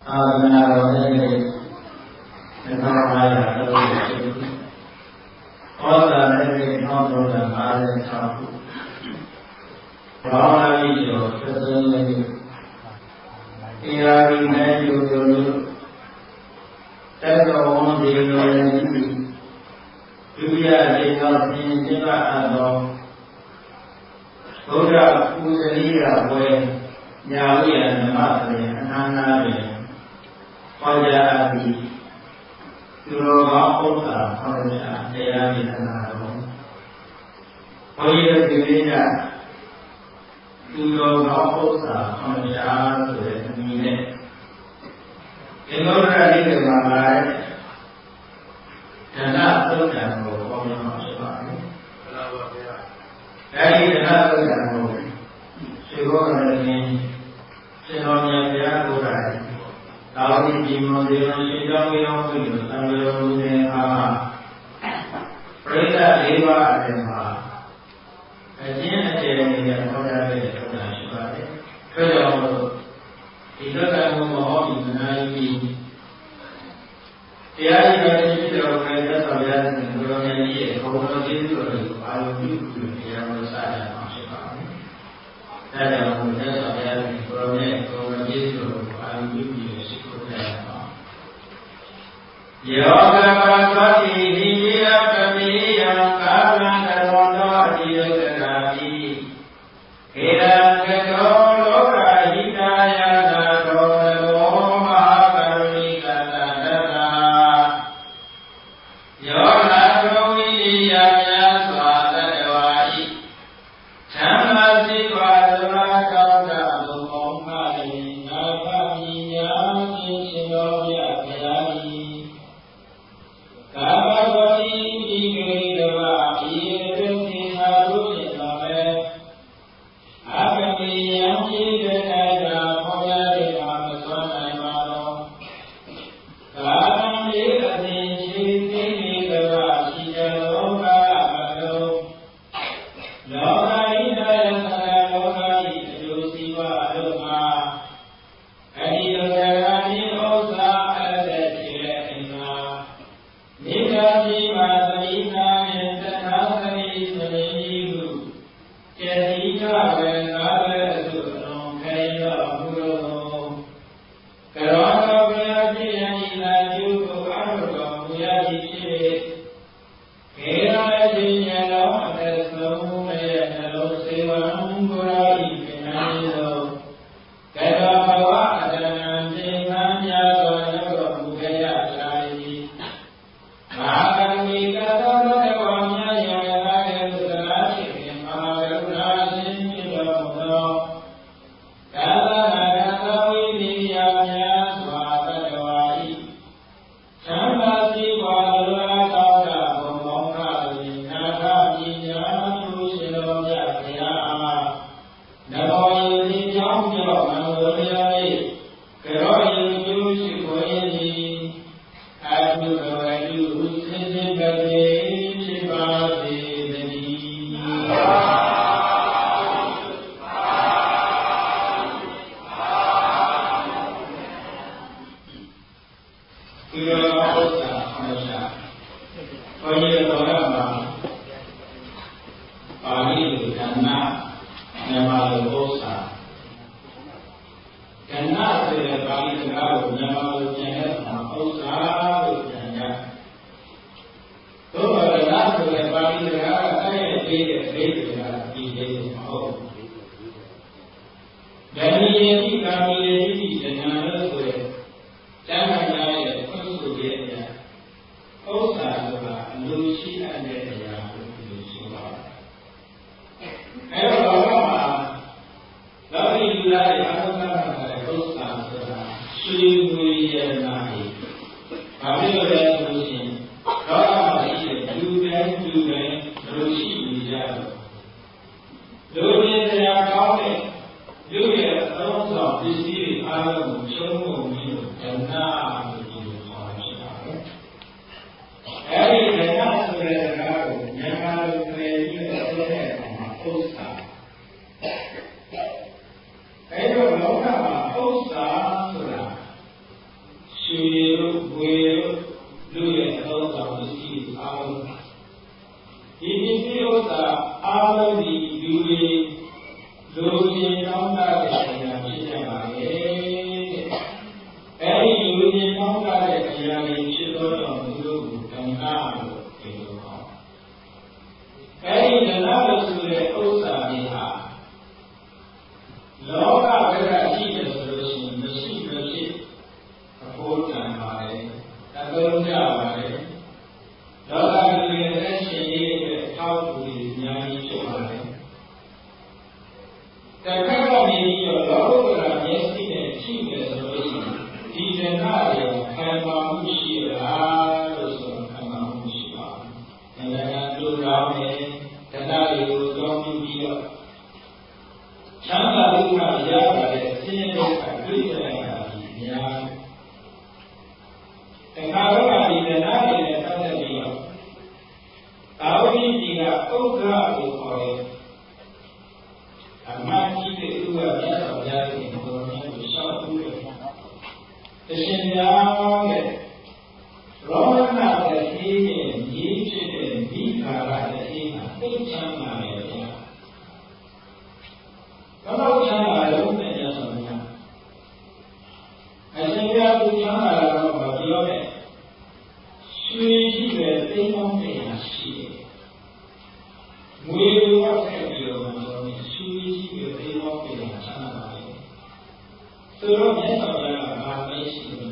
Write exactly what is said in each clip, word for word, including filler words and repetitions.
အာသနာတော်နဲ့သံဃာတော်တို့ရှိဟောတာနဲ့ထောင်းတော်တာအားလည်း၆ခုဘာဝနာကြီးကျော်သသုံးလေးတရားရင်းနဲ့ယူလို့တက်တော်ဝန်ဒီလိုလည်းဒီဒုတိယရေသောသင်္ကြန်အတော်ဘုရားပူဇေရိယဝေညာဝိယဓမ္မပြေအနန္နာပြေဟောကြားအပ်ပြီးသူတော်ကောင်းဥစ္စာဟောကြားတရားဒေသနာတော်ဘုရားဒီနေ့ကသူတော်ကောင်းဥစ္စာဟောကြားဆိုတဲ့အမည်နဲ့ဒီလိုရတဲ့ဒီမှာလာတဲ့ဓနသုတ်တံကိုဟောကြားမှာဖြစ်ပါတယ်။မှန်ပါပါဗျာ။အဲဒီဓနသုတ်တံကိုသေဘောရတဲ့ရှင်တော်မြတ်ဘုရားကိုယ်တိုင်သာဝတိဒီမောဒေဝရှင်ကြောင့်ကြောင့်ပြီးတော့သံဃာတော်လူတွေအားပရိသတ်လေးပါးအပြင်မှာအကျဉ်းအကျယ်နဲ့ဟောကြားခဲ့တဲ့သုတ်တံရှိပါတယ်။ဒါကြောင့်ဒီသုတ်တံကိုမဟောပြီးမနာပြီးတရားရည်တော်ရှိတော်မူတဲ့သစ္စာဗျာဒ်ကိုဘုရားမြတ်ကြီးရဲ့ဘုံတော်ကျေးဇူးတော်ကိုအာရုံပြုပြီးတရားတော်စရအောင်ဖြစ်ပါမယ်။ဒါကြောင့်ဘုရားဆရာကြီးဘုရားမြတ်ဘုံတော်ကျေးဇူးတော်ကိုအာရုံပြုပြီးရှိခိုးကြရအောင်။ယောဂပရသတိဟိယပမိယံကာလံကရောတောအတိယကရာတိဟေရံကတောလောကဟိတယနာတောဘောမဟာကရုဏိကတတ္တယောဂဘဝိယံယစွာတတဝါဤဓမ္မစိဝါသမာကောင်းတာဘုံမောင်ပါလေနာဖပညာသင်ရှင်တော်မြတ်ဘုရားဤကာမဝတိဒီကေတဝါဤရတိသာတို့ဖြင့်တော်မဲ့အပတိယံဤတဲ့တာဟောရတဲ့မှာမစွမ်းနိုင်ပါတော့ကာမမေအစဉ်ရှိသိနေတဝါရှိတဲ့လောကမလုံးလောကဤတဲ့ဆရာလောကဤအကျိုးစီးပွားအလုံးမှာအဒီလောကကနေဥစ္စာအပ်တဲ့ဖြစ်တဲ့အင်္ဂါမိဂာတိပါသတိနာမေတ္တာသတိသတိဟုကျေတိကဝေငါလည်းအစုအလုံးခေရောဘုရောကရောတော်ဘုရားဖြစ်ရည်လာကျုပ်ကိုအရုတော်ဘုရားကြီးဖြစ်ခေရောအခြင်းဉာဏ်တော်အသက်ဆုံးရဲ့နှလုံးစေဝံဘုရားဤပင်နာ၏သောကရောဘဝအတ္တနံသင်္ခါများစွာရောက်တော်မူခဲ့ရကြ၏မဟာကရုဏီကသောဘဂဝါမြတ်ယံကာကေသုတနာဖြစ်ခင်မဟာကရုဏာရှင်ဖြစ်တော်မူသောကာလနာကသောဝိရိယများစွာတတဝါဤဓမ္မစီဝါဒလာကောင်းတာဘုံမောင်ခလိနာဂပညာသူရှင်တော်မြတ်ဘုရားအားနမောယတိကြောင့်ကြောင့်မဝေယ၏ကရောယတိကျိုးရှိကိုရည်သည်အတုကဝတုစင်စစ်ပတိဖြစ်ပါစေတည်းဒီလိုဥစ္စာအမှန်ရှာဘုန်းကြီးတော်ရမှာပါဠိလိုကဏ္ဍမြန်မာလိုဥစ္စာကဏ္ဍဆိုတဲ့ပါဠိစကားကိုမြန်မာလိုပြန်တဲ့အခါဥစ္စာလို့ပြန်ရသို့တော်ကဏ္ဍဆိုတဲ့ပါဠိစကားကအဲ့ရဲ့သေးတဲ့ဒိဋ္ဌိကဒီဒိဋ္ဌိမဟုတ်ဘူးဓမ္မယေတိကာမိယေတိဉာဏ်လို့ဆိုတဲ့ကျမ်းဂန်ရဲ့ဖွင့်ဆိုရဲ့အရာဥစ္စာဆိုတာအလိုရှိအပ်တဲ့အရာလို့ပြောဆိုပါတယ်။အဲတော့ဘာမှလောကီလူသားတွေအားလုံးကတဲ့ဥစ္စာဆိုတာရွှေငွေရတနာတွေ။ဘာဖြစ်လို့လဲဆိုလို့ရှိရင်လောကမှာရှိတဲ့လူတိုင်းလူတိုင်းလိုရှိနေကြတော့လူရင်းတရားကောင်းတဲ့လူရဲ့အသုံးဆောင်ပစ္စည်းတွေအားလုံးကိုချုံးကုန်ပြီးတော့ဓမ္မလို့ဒီလိုခေါ်ဖြစ်ပါတယ်။အဲဒီဓမ္မဆိုတဲ့စကားကိုမြန်မာလိုပြန်ပြီးတော့ပြောတဲ့အခါမှာဥစ္စာအဲဒီတော့လောကမှာဥစ္စာဆိုတာ Julius, Will, Louis, and all of the seeds are. It is the other the Louis, Louis, and other any Louis, and other children of Blue and Narrow. Any another to the Osamiha. Loga Veracity solution, the secret a full time high, a little job high. Loga will how to be Yanni Chomai. The company of Loga yesterday cheapest solution, even now, Kamamushi, also Kamamushi, and I can do down the Nadi will don't be up. Changa Luka Yaba, the same as a good young. The Karawa is an island and other deal. Tauri Diga Oka will call it. A man keep it to a mess of that in the morning to shout to it. The Shinyan, Roman of the Hagen, Egypt, and Vika like the Hagen, big Changa. Kalau China itu punya semuanya. Asalnya tu China kalau bagi orang, suci bertemu dengan sih. Mui buat kerja macam ni, suci bertemu dengan China lagi. Terus ni sebenarnya ramai sih.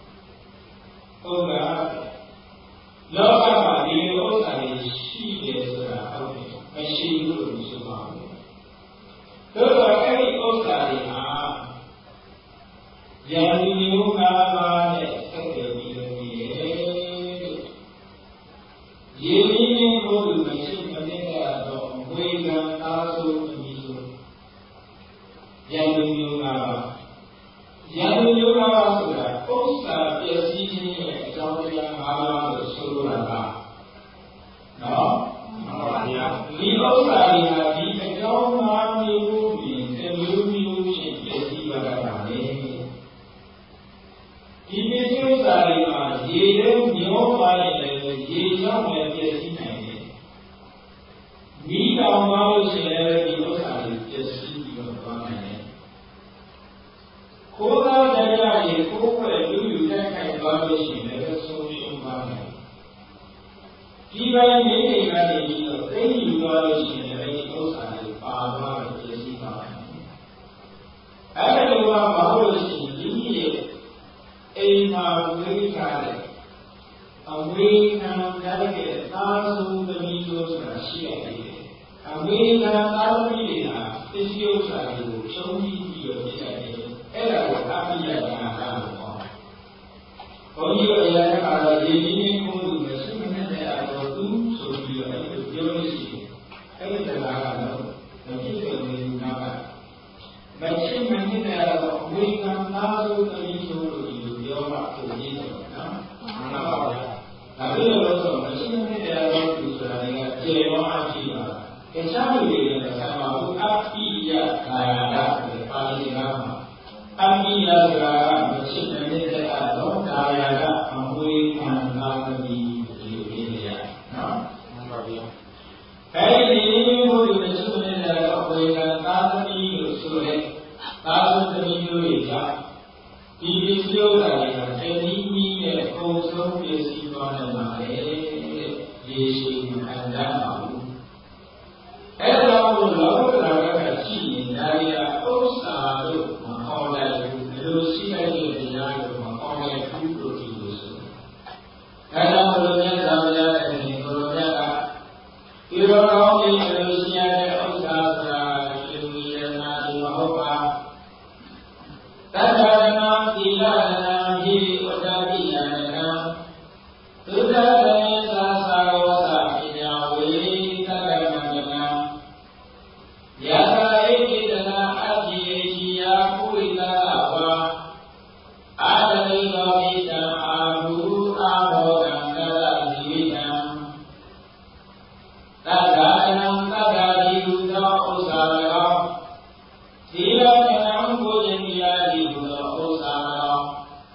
Orang, lawan bagi orang sih berserah apa, masih dulu semua. Those are very ordinary. Young you have a Yeni Guru Machine Manila, Wigan, also Misu. Young you have Young you have Osa, yes, eating Georgia, Mala, Surana. No? We also have the John Ibu saya dia nyoba ini, dia mau jadi ni. Ni kalau mahu saya ibu saya jadi ibu mana? Kota jaya ini, kota itu juga kan baru sini, solusi mana? Jika ini kan ini, ini baru sini, ibu saya bawa jadi mana? Ada dua baru sini ini. Ema Wikare, a Wikan Delegate, Nazu the Midos Rashi, a Wikan Alvina, Physiosari, Shogi, Yogi, Ella, Happy Yama. For you, Ella, the Indian Kudu, the Simon, I will do so you are able to do it. The Lagano, the people will not. But Simon, I will come Nazu the Midos. Yoga to Jesus, no? Tapi kalau macam ni dia orang tu sebenarnya jewa aja. Kecuali dia sama tu api ya kaya paling lama. Api ya sekarang macam ni dia orang kaya dah membuat mana di dunia, no? Hari ini mungkin macam ni dia orang tapi sulit, tapi demi dia. Ini siapa yang ini yang kosong besi mana mana besi anda mahu. Kalau lalu lalu kecil dari usaha itu mengoleh lusi lagi dia mengoleh itu itu. Kalau mulanya saya ini mulanya orang ini lusi ada usaha ini ada mahu apa? Tadana Ilana Hi Udabiyana Tudana Sasarosa Inawi Tagamana Yara Ekidana Aji Yakuila Awa Adani Gavita Abu Ahodangala Divina Tadana Tadari Uda Usara Tila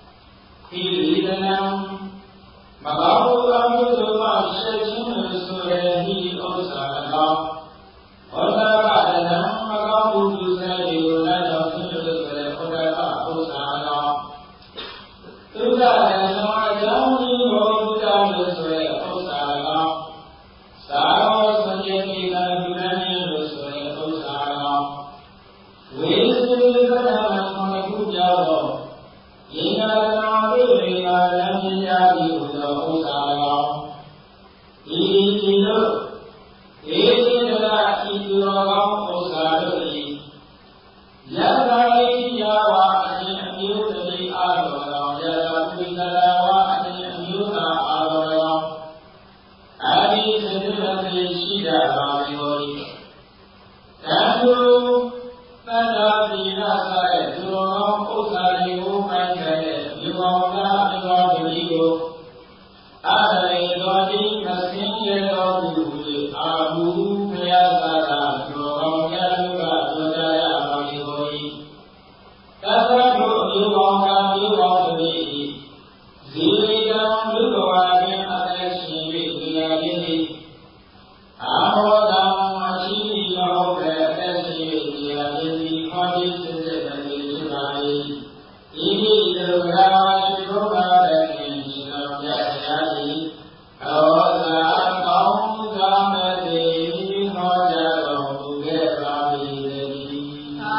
တို့အမျိုးကောင်းကမျိုးကောင်းသမီးဇီဝေတံလူဘဝတွင်အသက်ရှင်၍ဒီရခြင်းသည်အာမောတံအရှိမဟုတ်တဲ့အသက်ရှင်၍ဒီရခြင်းသည်ခေါ်ပြီးစစ်စစ်တည်းဖြစ်ပါ၏ဤသည့်လူရာရှိဘုရားတည်းရှင်တော်မြတ်ဆရာသည်အောသာကောင်းသာမဲ့သည်ဟောကြားတော်မူခဲ့ပါ၏တည်းသာ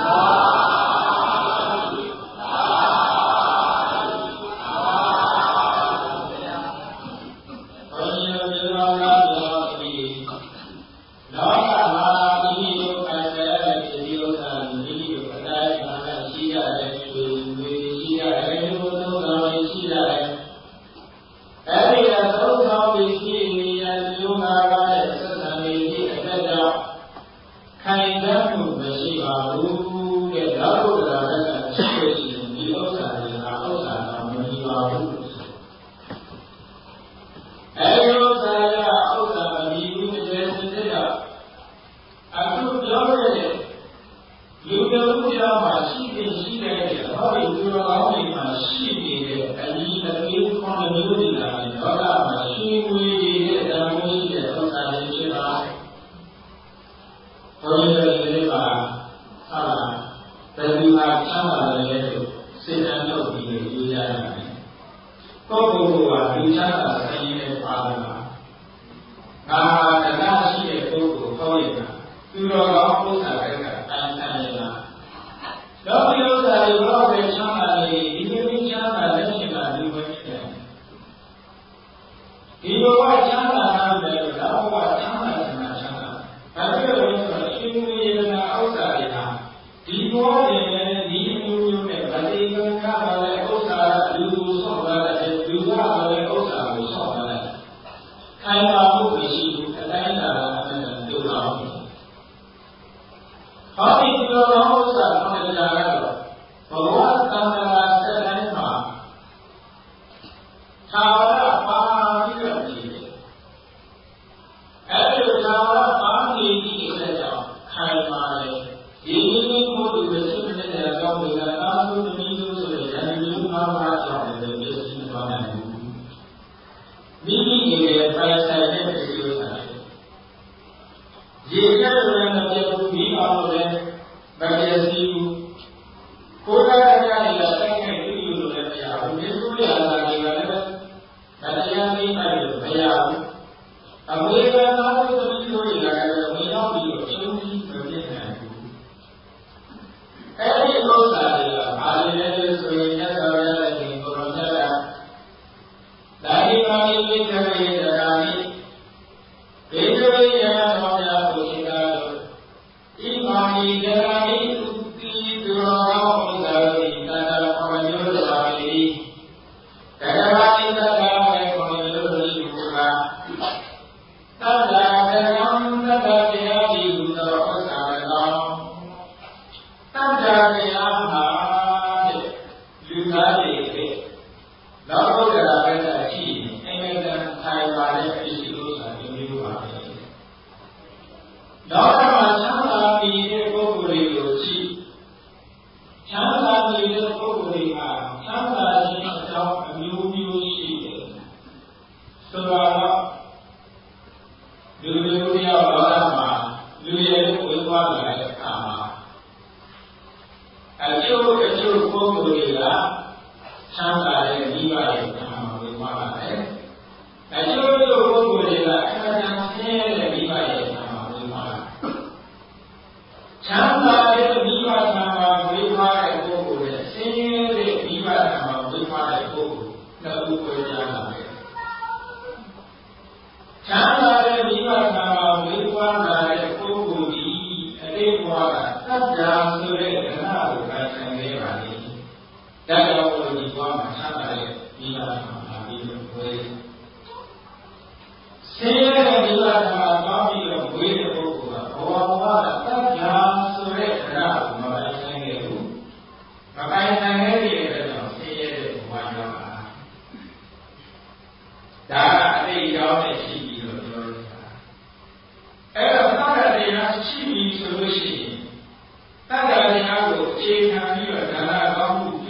ရှိပြီဆိုလို့ရှိရင်တက္ကရာတရားကိုအခြေခံပြီးတော့ဒါနကောင်းမှု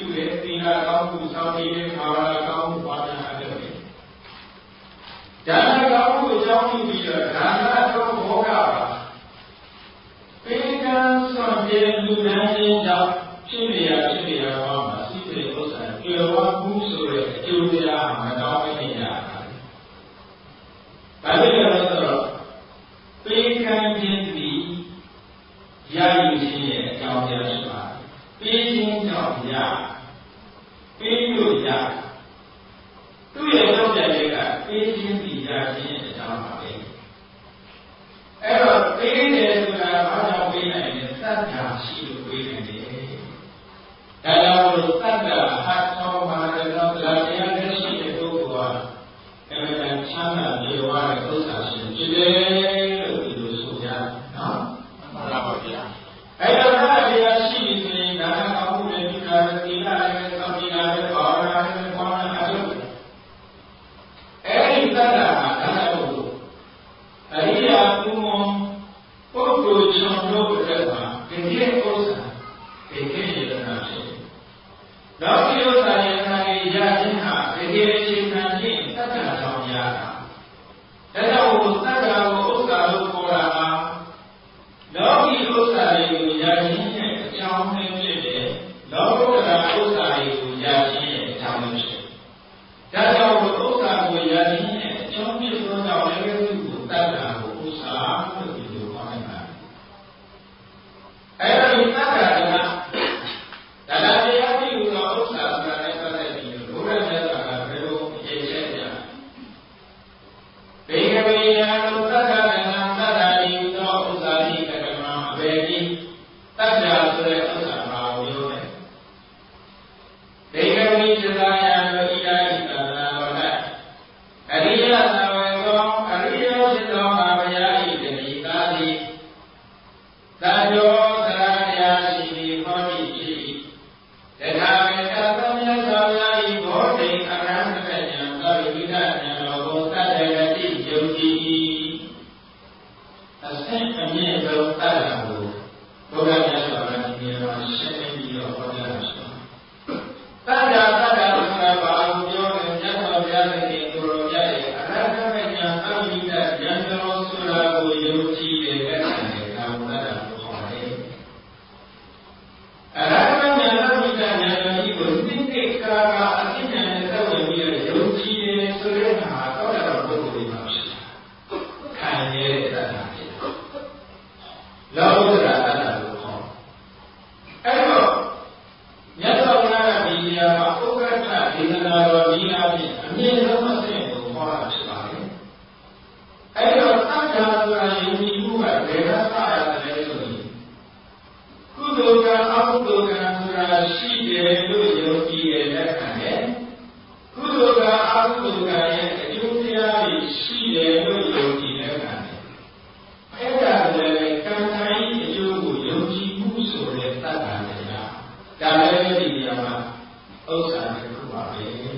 လာကောင်းမှုစောင့်နေတဲ့ဘာဝနာကောင်းမှုပါဒနာအပ်တယ်ဒါနကောင်းမှုအကြောင်းပြုပြီးတော့ဒါနတော့ဘောကပါပေကံစွန့်ပြေလူဒန်းခြင်းကြောင့်ဖြစ်နေရဖြစ်နေရပါမှာစိတ်ရဲ့ဥစ္စာပြေဝမှုဆိုတဲ့အကျိုးတရားမကောင်းနေရတာဒါလည်းတော့ဆိုတော့ပေကံခြင်းသည်ရယူခြင်းရဲ့အကြောင်းတရားရှိပါတယ်ပေးခြင်းကြောင့်ရပေးလို့ရသူ့ရဲ့တော့တဲ့ကပေးခြင်းဒီရခြင်းအကြောင်းပါပဲအဲ့တော့ပေးတယ်ဆိုတာဘာကြောင့်ပေးနိုင်လဲသတ္တာရှိလို့ပေးနိုင်တယ်ဒါကြောင့်လို့သတ္တာဟတ်တော်မှာတော့တရားနဲ့ရှိတဲ့ပုဂ္ဂိုလ်ဟာအဲ့ဒါချမ်းသာပြေဝတဲ့ဥစ္စာရှင်ဖြစ်တယ်လို့ဒီလိုဆိုကြနော်မှန်ပါပါဗျာအဲ့တော့တရားရှိပြီဆိုရင်ဒါကကောင်းမှုနဲ့ဒီကရတိလာနဲ့သတိလာနဲ့ဘာဝနာနဲ့ဘာဝနာအလုပ်အဲ့ဒီသတ္တဟာဒါလို့အရိယာပုမ္မောပုဂ္ဂိုလ်ကျွန်တို့တဲ့မှာဒီကိဥစ္စာဒီကိရတနာဖြစ်တယ်။နောက်ဒီဥစ္စာရဲ့နာရီရခြင်းဟာဒီကိရခြင်းခံခြင်းသတ္တကြောင့်ရတာ။ဒါကြောင့်သတ္တကိုဥစ္စာလို့ခေါ်တာဟာလောကီဥစ္စာတွေကိုရခြင်းရဲ့အကြောင်းနဲ့ဖြစ်တယ်။လောကုတ္တရာဥစ္စာတွေကိုရခြင်းရဲ့အကြောင်းနဲ့ဖြစ်တယ်။ဒါကြောင့်ဥစ္စာကိုရခြင်းရဲ့အကြောင်းဖြစ်သောကြောင့်လည်းသူ့ကိုတတ္တကိုဥစ္စာလို့ဒီလိုခေါ်နိုင်ပါတယ်။အဲဒီတတ္တကဒါနတရားပြုသောဥစ္စာကလည်းပတ်သက်ပြီးဘုရားမြတ်စွာဘုရားကဘယ်လိုအရေးချက်ပြဘေကဝေယံတတ္တကနာတတ္တဤသောဥစ္စာဤကတမအဘေတိတတ္တဆိုတဲ့ဥစ္စာပါကိုပြောတယ်ဘေကဝေသရာယံဣဒိဣတနာဝနအရိယသဝေသောအရိယဖြစ်သောအဘယဤတတိသာတိသံယောသရတရားရှိပြီးဟောတိဖြစ်၏တထာဂတသမယသောယာဤဘောဓိအရဟံတဉ္ဇံသောဝိဒဉာဏ်တော်ကိုတတ္တဂတိယုံကြည်၏အဆင့်အမြင့်ဆုံးတတ္တကိုဘုရားမြတ်စွာဘုရားဒီနေရာမှာရှင်းပြီးတော့ဟောကြားတာရှိပါတယ်တတ္တတတ္တဆိုတာဘာကိုပြောလဲမြတ်စွာဘုရားရဲ့ကိုယ်တော်မြတ်ရဲ့အရဟံတဉ္ဇံသောဝိဒဉာဏ်တော်ဆိုတာကိုယုံကြည်တဲ့လက်ခံတဲ့ကာမတ္တကိုခေါ်တယ်အရဟံတဉ္ဇံသောဝိဒဉာဏ်တော်ကြီးကိုသိသိကာကာအသိဉာဏ်နဲ့သက်ဝင်ပြီးတော့ယုံကြည်တယ်ဆိုတဲ့ဟာတော့တော်ပုဂ္ဂိုလ်တွေမှာဖြစ်တာခံရတဲ့တတ္တဖြစ်တာလောကုတ္တရာတတ္တလို့ခေါ်အဲ့တော့မြတ်စွာဘုရားကဒီနေရာမှာဥက္ကဋ္ဌဒေသနာတော်ဒီအပြင်အမြင့်ဆုံးအဆင့်ကိုဟောတာဖြစ်ပါတယ်အဲ့တော့တတ္တဆိုတာယုံကြည်မှုကဘယ်ကစရတယ်ဆိုရင်ကုသိုလ်ကံအကုသိုလ်ကံဆိုတာရှိတယ်လို့ယုံကြည်တဲ့လက်ခံတယ်ကုသိုလ်ကအကုသိုလ်ကံရဲ့အကျိုးတရားတွေရှိတယ်လို့ယုံကြည်လက်ခံတယ်အဲ့ဒါလည်းကံတိုင်းအကျိုးကိုယုံကြည်မှုဆိုတဲ့တတ္တတရားဒါလည်းဒီနေရာမှာဥစ္စာတစ်ခုပါပဲအဲ့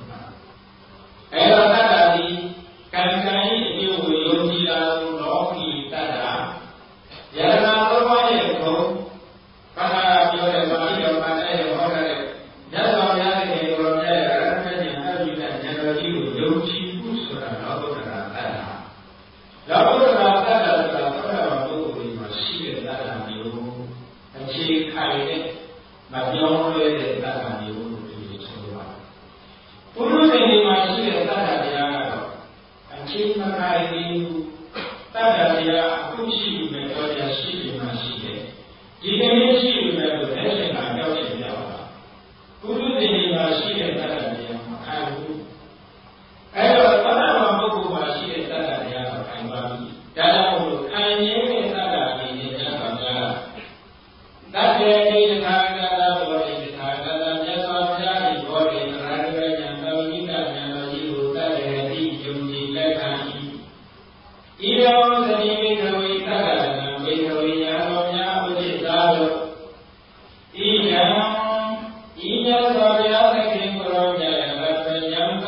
တော့တတ္တဒီကံတိုင်းအကျိုးကိုယုံကြည်တာလို့လောကီတတ္တယရနာဘဝရဲ့ဘုံဘာသာပြောတဲ့ပါဠိတော်မှာလည်းဟောတဲ့ညဇောရတဲ့ကိုယ်တော်ရဲ့အရဟံဉာဏ်အဘိဓမ္မာဉာဏ်တော်ကြီးကိုယုံကြည်မှုဆိုတာလောကုတ္တရာတတ္တလောကုတ္တရာတတ္တဆိုတာဘုရားပုဂ္ဂိုလ်တွေမှာရှိတဲ့တတ္တမျိုးအခြေခိုင်တဲ့မပြောင်းလဲတဲ့တတ္တမျိုးလို့ဒီလိုဆိုပါတယ်ပုရုษတွေမှာရှိတဲ့တတ္တတရားကတော့အခြေမခိုင်ဘူးတတ္တတရားအခုရှိပြီမဲ့တော်ရရှိပြီမှရှိတယ်ဒီကနေ့ရှိပြီမဲ့လို့လက်ရှင်ကကြောက်ချင်ကြပါပုရုษတွေမှာရှိတဲ့တတ္တတရားမခိုင်ဘူးအဲ့တော့တတ္တမှာပုဂ္ဂိုလ်မှာရှိတဲ့တတ္တတရားကခိုင်ပါပြီဒါကြောင့်မို့ခိုင်ရတဲ့တတ္တကြီးနဲ့ကျမ်းပါများတတ္တေတိသံဃာတဘောတိသံဃာတမြတ်စွာဘုရား၏ဘောဓိသရဏဂဉာဏ်တော်ဝိဒဉာဏ်တော်ကြီးကိုတတ္တေတိယုံကြည်လက်ခံ၏ဤရောသတိမိခဝိတတ္တနာမိခဝိယံတော်များဥဒိသာတို့ဤယံဤမြတ်စွာဘုရားသခင်ကိုယ်တော်မြတ်ရဲ့ဗတ္တယံသ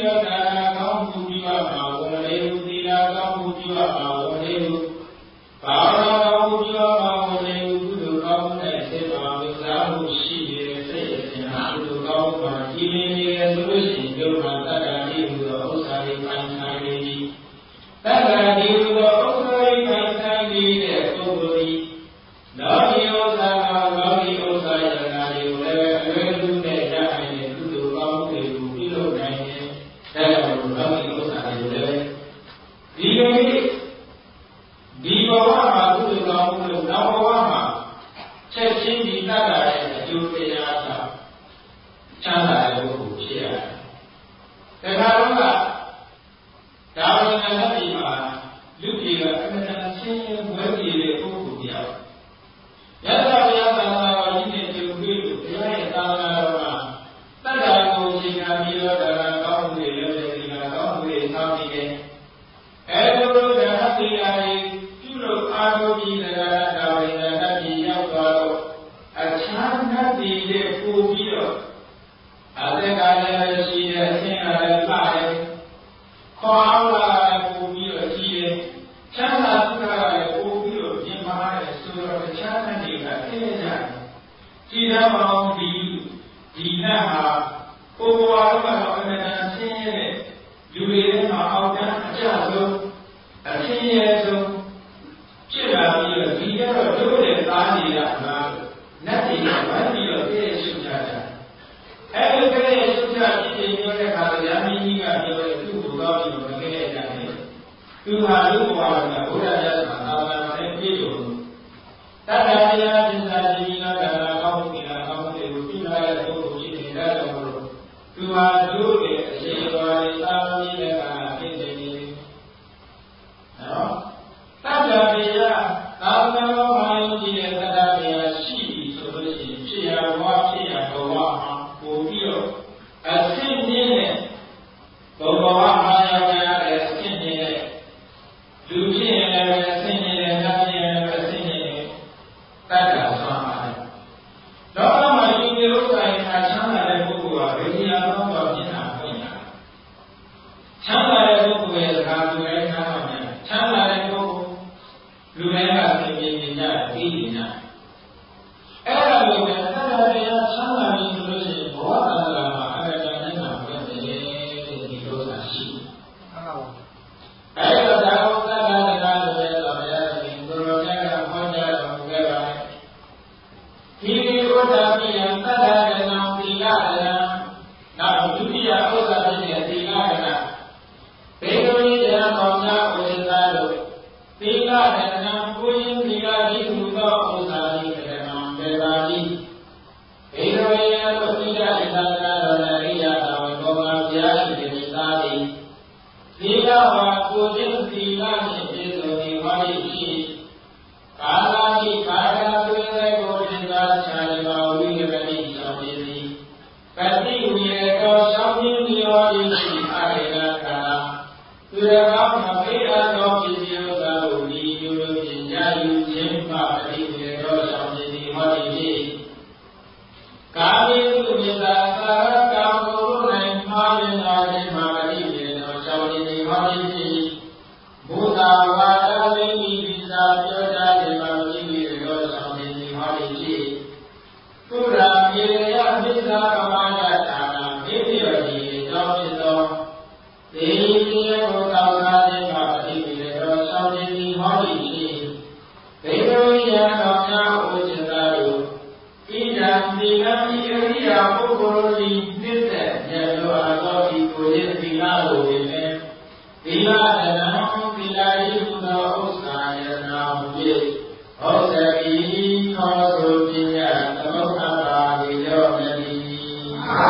တော့ဒါနကောင်းမှုပြုရမှာဝန်လေးလူသီလကောင်းမှုပြုရမှာဝန်လေးလူဘာဝနာကောင်းမှုပြုရမှာဝန်လေးလူကုသိုလ်ကောင်းမှုနဲ့စိတ်ပါဝင်စားမှုရှိနေတဲ့စိတ်အစဉ်ဟာကုသိုလ်ကောင်းမှုမှာကြည်လင်နေရဆိုလို့ရှိရင်ပြုမှာတတ္တာတိဟူသောဥစ္စာတွေပိုင်ဆိုင်နေသည်တတ္တာတိဟူသောဥစ္စာတွေပိုင်ဆိုင်နေတဲ့ပုဂ္ဂိုလ်သည်လောကီဥစ္စာမှာလောကီဥစ္စာယန္တာတွေကိုလည်းအလွယ်တူနဲ့ရနိုင်တဲ့ကုသိုလ်ကောင်းမှုတွေကိုပြုလုပ်နိုင်တဲ့ဒါကြောင့်လောကီဥစ္စာတွေကိုလည်းဒီကနေ့ဒီဘဝမှာကုသိုလ်ကောင်းမှုလို့နောက်ဘဝမှာချက်ချင်းဒီတတ်တာရဲ့အကျိုးတရားကချမ်းသာတဲ့ပုဂ္ဂိုလ်ဖြစ်ရတယ်။ဒါကြောင့်ကဒါဝိညာဏတိမှာလူကြီးကအမှန်တန်ဆင်းရဲဝဲပြေတဲ့ပုဂ္ဂိုလ်ပြောက်ရသဗျာသာသာဝကြီးနဲ့ကြုံတွေ့လို့တရားရဲ့သာသနာတော်မှာတတ္တာကိုချိန်ခံပြီးတော့ဒါကကောင်းမှုတွေလည်းဒီကကောင်းမှုတွေဆောင်းပြီးတယ်။အဲဒီလိုဒါနသီလတွေပြုလို့အားထုတ်ပြီးဒါကဒါဝိညာဏတိရောက်သွားတော့အခြားနတ်တွေရဲ့ပို့ပြီးတော့အသက်ကလည်းရှိတယ်အသင်္ကာလည်းလှတယ်ခေါ်အောင်လာလည်းပို့ပြီးတော့ကြီးတယ်ချမ်းသာဒုက္ခလည်းပို့ပြီးတော့ပြင်မာတယ်ဆိုတော့အခြားနတ်တွေကသိနေကြတယ်ကြည်သားမအောင်ဒီဒီနတ်ဟာကိုယ်ပေါ်ကတော့အမှန်တန်ဆင်းရဲတဲ့လူတွေထဲမှာအောက်တန်းအကျဆုံးအဆင်းရဲဆုံးဖြစ်လာပြီးတော့ဒီကျတော့တို့တဲ့သားကြီးကလားနတ်တွေကဝိုင်းပြီးတော့သိရရှုကြတာအဲဒီကလေးရှုကြဖြစ်နေပြောတဲ့အခါဗျာမင်းကြီးကပြောတဲ့သူ့ကိုကောင်းပြီးတော့မခဲ့ရကြတယ်သူဟာလူ့ဘဝကဘုရားကျမ်းမှာသာသနာနဲ့ပြည့်စုံတတ္တတရားသစ္စာကြီးကဒါနကောင်းမှုကိလာကောင်းမှုတွေကိုပြုလာတဲ့ပုဂ္ဂိုလ်ရှိနေတဲ့ကြောင့်မို့လို့သူဟာတို့ရဲ့အရှိတော်တွေသာမဏေတဲ့ကာဖြစ်နေတယ်နော်တတ္တတရားသာသနာတော်မှာယုံကြည်တဲ့တတ္တတရားရှိပြီဆိုလို့ရှိရင်ဖြစ်ရဘဝဖြစ်ရဘဝမှာပို့ပြီးတော့အဆင့်မြင့်တဲ့ဘဝမှာရောက်ရတဲ့အဆင့်မြင့်တဲ့လူဖြစ်ရင်လည်းအဆင့်မြင့်တဲ့နတ်ဖြစ်ရင်လည်းအဆင့်မြင့်တဲ့တတ္တဆွမ်းပါတယ်။လောကမှာဒီလိုဥစ္စာတွေချမ်းသာတဲ့ပုဂ္ဂိုလ်ဟာဘယ်နေရာမှာတော့မျက်နှာဖွင့်တာ။ချမ်းသာတဲ့ပုဂ္ဂိုလ်ရဲ့စကားသူလည်းချမ်းသာတယ်။ချမ်းသာတဲ့ပုဂ္ဂိုလ်လူတိုင်းကသိမြင်နေကြပြီးနေကြ။အဲ့ဒါလိုပဲတတ္တတရားချမ်းသာပြီဆိုလို့ရှိရင်ဘဝတတ္တမှာအရတမျက်နှာဖွင့်တယ်တဲ့ဒီလိုသာရှိတယ်။ဟုတ်ပါဘူး။အဲ့ဒါသာဝတ္တတရားလိုပဲဆိုရရင်ဘုရားမြတ်ကဟောကြားတော်မူခဲ့ပါတယ်။ဒီဒီဥဒ္ဒါပိယံတတ္တရဏံသီလရဏံနောက်ဒုတိယဥဒ္ဒါပိယံသီလရဏဘေကဝိတရားတော်များဥစ္စာတို့သီလရဏံကိုယင်သီလဤဟူသောဥစ္စာဤရဏံဘေသာတိဘေကဝိယတို့သီလဤသာသနာတော်နဲ့ရိယာတော်ဘောမှာဘုရားရှိခိုးသားသည်သီလဝါကိုယင်သီလနှင့်ပြည့်စုံသည်ဟော၏ရှိကာလာတိကာယသွေသောကိုတင်သာခြားပါဝိရမတိဆောင်ခြင်းသည်ပတိဝိရတောဆောင်ခြင်းသည်ဟော၏ရှိအရေကကာသူရကောင်းမဖေးအပ်သောဖြစ်စီဥစ္စာကိုဒီလိုလိုဖြင့်ညာယူခြင်းမှပတိဝိရတောဆောင်ခြင်းသည်ဟော၏ရှိကာမေတုမေသာသာရကောင်းကို၌မှားရင်တော်ခြင်းမှပတိဝိရတောဆောင်ခြင်းသည်ဟော၏ရှိဘုရားဝါဒဝိနိပိသာပြောကြားခြင်းမှပတိဝိရတောဆောင်ခြင်းသည်ဟော၏ရှိကုရာမေရယမိစ္ဆာပမာဒတာနာမေတ္တိယောတိကြောင့်ဖြစ်သောသေတရားကိုတောင်းထားခြင်းမှပတိဝိရတောဆောင်ခြင်းသည်ဟော၏ရှိဘေကဝိယတော်များဥစ္စတာတို့ဣဒံသီလံဤအရိယာပုဂ္ဂိုလ်သည်နှစ်သက်မြတ်သောအသောဤကိုယ်သီလကိုပင်သီလတဏံသီလဤဟူသောဥစ္စာယနာဟူ၍ဟောစတိခေါ်ဆိုပညာသမုဋ္ဌာပါတိရောမြတိသာ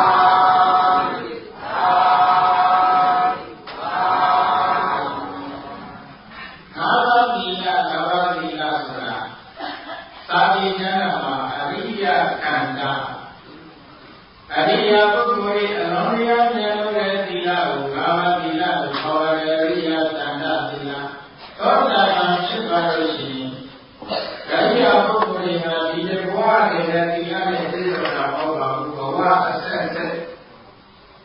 တိယသာဝတိယဆိုတာသာတိဉာဏ်မှာအရိယကန္တာအရိယပုဂ္ဂိုလ်၏အလုံးစုံဉာဏ်ရဲ့သီလကိုကာမသီလကိုခေါ်ရတဲ့အရိယကန္တာသီလသောတာပန်ဖြစ်ပါလို့ရှိရင်အရိယပုဂ္ဂိုလ်ဟာဒီဘဝနေတဲ့သီလနဲ့ပြည့်စုံတာမဟုတ်ပါဘူးဘဝအဆက်ဆက်ဒီသီလ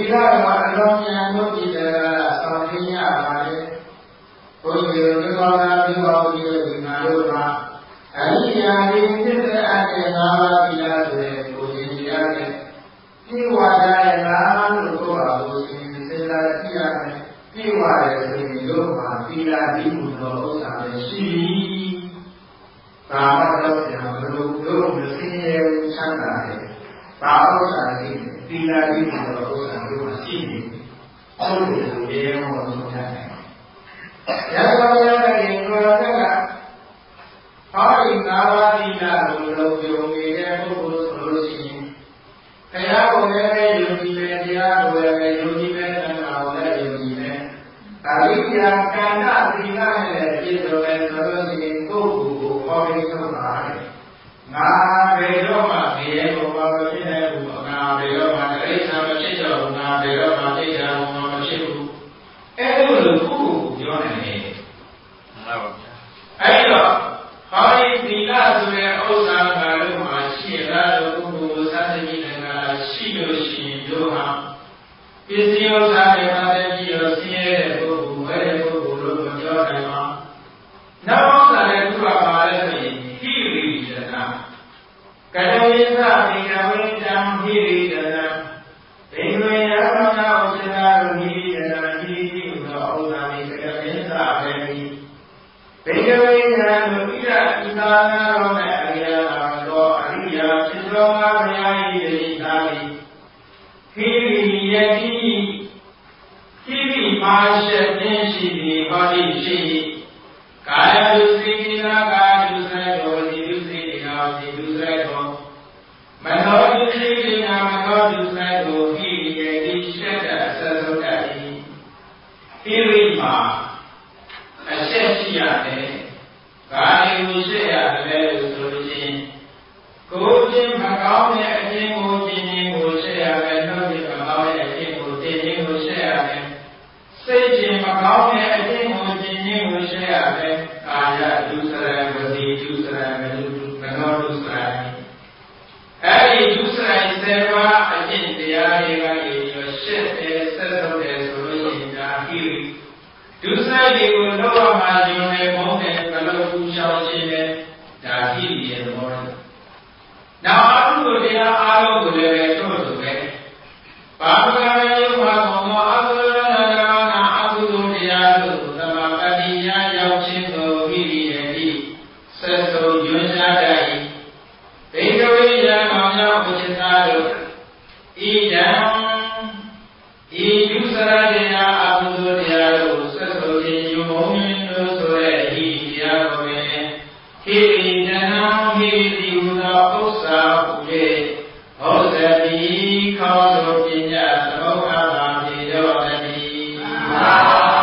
ကတော့အလုံးမြန်လို့ဒီတဲ့ဆောင်းရင်းရပါတယ်ဘုရားဒီကောင်းတာဒီကောင်းဒီဒီငါတို့မှာအရိယာတွေဖြစ်တဲ့အပ်တဲ့ငါးပါးသီလဆိုတဲ့ကိုယ်ရှင်ရတယ်ပြေဝါဒရဲ့လားလို့ကိုယ်အားကိုရှင်စေလာကြည့်ရမယ်ပြေဝါတယ်ဆိုရင်တို့မှာသီလဒီမှုသောဥစ္စာပဲရှိပြီဘာမှတော့ပြန်မလို့တို့မစင်းရဲချမ်းသာတယ်ဘာဥစ္စာရှိတယ်သီလဒီမှုသောဥစ္စာတို့မှာရှိနေဟုတ်တယ်လို့ပြောရမှာဆုံးဖြတ်တယ်ရသော်ရတဲ့ကိုယ်တော်ကဟောဒီငါးပါးသီလကိုလုံးပြုံနေတဲ့ပုဂ္ဂိုလ်ဆိုလို့ရှိရင်တရားကိုလည်းပဲယုံကြည်ပဲတရားကိုလည်းပဲယုံကြည်ပဲသံဃာကိုလည်းယုံကြည်ပဲအရိယာကန္တသီလနဲ့ပြည့်စုံတယ်ဆိုလို့ရှိရင်ကိုယ့်ကိုယ်ကိုဟောပြီးဆုံးပါတယ်ငါဘယ်တော့မှဘယ်လိုမှမဖြစ်နိုင်ဘူးငါဘယ်တော့မှတိစ္ဆာမဖြစ်တော့ဘူးငါဘယ်တော့မှတိစ္ဆာမှမဖြစ်ဘူးအဲ့လိုလို့ကိုယ့်ကိုယ်ပြောနိုင်တယ်ဟုတ်ပါဘူးအဲ့တော့ဟောဒီသီလဆိုတဲ့ဥစ္စာကလည်းမှရှိရလို့ပုဂ္ဂိုလ်သတ္တိနေတာရှိလို့ရှိရင်တို့ဟာပစ္စည်းဥစ္စာတွေပါတဲ့ပြီးတော့ဆင်းရဲတဲ့ပုဂ္ဂိုလ်ဝဲတဲ့ပုဂ္ဂိုလ်လို့မပြောနိုင်ပါဘူးနောက်ဥစ္စာလည်းသူကပါလဲဆိုရင်ဟိရိယနာကတဝိသပိကဝိတံဟိရိယနာဘိဝေယသနာဥစ္စာတို့ဟိရိယနာဟိရိယသောဥစ္စာတွေကတဝိသပဲဘေကဝိညာဉ်တို့ဣဒဣသာနာရောနဲ့အရိယာတော်အရိယာဖြစ်တော်မှာဘုရား၏တည်သာသည်ခိရိယတိခိရိမာရှခြင်းရှိသည်ဟောဒီရှိကာယဒုစိတိနာကာယဒုစရတော်ဒီဒုစိတိနာဒီဒုစရတော်မနောဒုစိတိနာမနောဒုစရတော်ခိရိယတိရှက်တဲ့အစသုတ္တ၏ခိရိမာအဆက်ရှိရတယ်။ဘာလို့ရှိရတယ်လို့ဆိုလို့ရှိရင်ကိုယ်ချင်းမကောင်းတဲ့အခြင်းကိုခြင်းချင်းကိုရှိရတယ်နှုတ်ချင်းမကောင်းတဲ့အခြင်းကိုခြင်းချင်းကိုရှိရတယ်စိတ်ချင်းမကောင်းတဲ့အခြင်းကိုခြင်းချင်းကိုရှိရတယ်ကာယဒုစရဝစီဒုစရမနုမနောဒုစရအဲဒီဒုစရဆယ်ပါးအကျင့်တရားတွေကရည်ရွယ်ရှက်တယ်ဆက်ဆုပ်တယ်ဆိုလို့ရှိရင်ဒါဟိရိဒုစရိုက်တွေကိုလောဘမှာယုံနေမုန်းတယ်ဘလို့ပူရှောင်ခြင်းနဲ့ဒါဟိရိယသဘောတယ်။နောက်အကုသိုလ်တရားအားလုံးကိုလည်းပဲတို့လိုပဲဘာဝကံယုံမှာဘုံသောအကုသိုလ်တရားနာအကုသိုလ်တရားတို့သမပတိညာရောက်ခြင်းကိုဟိရိယတိဆက်ဆုံးညွှန်ကြားတတ်၏။ဘေကဝိယံအောင်ကြောင့်ဥစ္စသာတို့ဤယံဤဒုစရတရားအကုသိုလ်တရားတို့ဆက်ဆိုခြင်းယုံမုံလို့ဆိုတဲ့ဤတရားကိုပင်ဟိရိတနာဟိရိဟူသောဥစ္စာဟု၍ဟောသတိခေါ်ဆိုပညာသမုပ္ပါဒာပြေတော်တည်းသာ